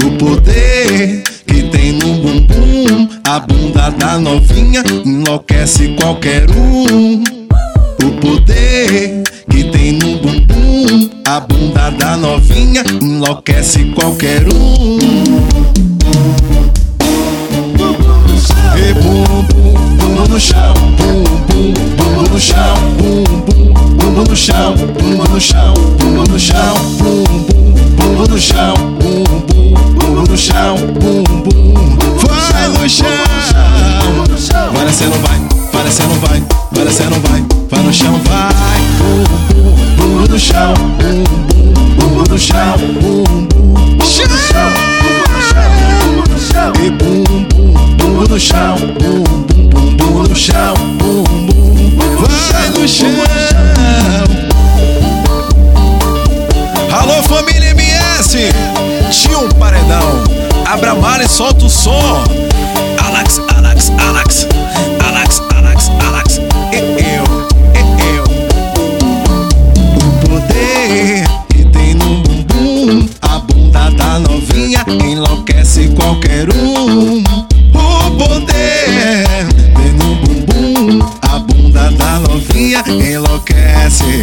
O poder que tem no bumbum, a bunda da novinha enlouquece qualquer um. O poder que tem no bumbum, a bunda da novinha enlouquece qualquer um. E bum bum, bum no chão, bum bum, bum no chão, bum bum, bum no chão, bum no chão, bum no chão, bum bum, bum no chão, bum bum, bum no chão, bum bum. Vai no chão, vai descendo, vai, vai descendo, vai, vai descendo, vai, vai no chão, vai. Bum bum, bum no chão, bum bum, bum no chão, bum bum, chão. E bum bum, bum no chão, bum bum, bum no chão, bum bum, vai no chão. Alô família MS, tinha um paredão, abra a mala e solta o som. Alex, Alex, Alex, Alex, Alex, Alex, eu. O poder que tem no bumbum, a bunda da novinha enlouquece qualquer um. O poder tem no bumbum, a bunda da novinha enlouquece.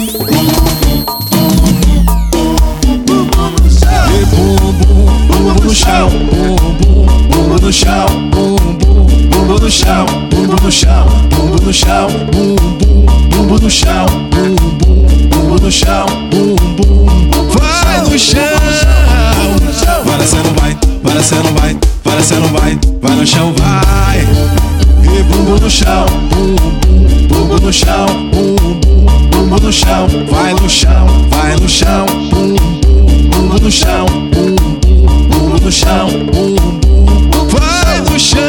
E bum bum, bum no chão, bum bum, bum no chão, bum bum, bum no chão, bum no chão, bum no chão, bum bum, bum no chão, bum bum, bum no chão, bum bum, vai no chão. Vai descendo, vai, vai descendo, vai, vai descendo, vai, vai no chão, vai. E bum no chão, bum bum, bum no chão, bum bum, bum no chão, vai no chão, vai no chão, bum bum no chão, bum bum no chão, bum bum, vai no chão.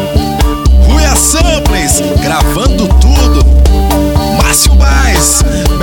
Rui Samples, gravando tudo. Márcio Baez,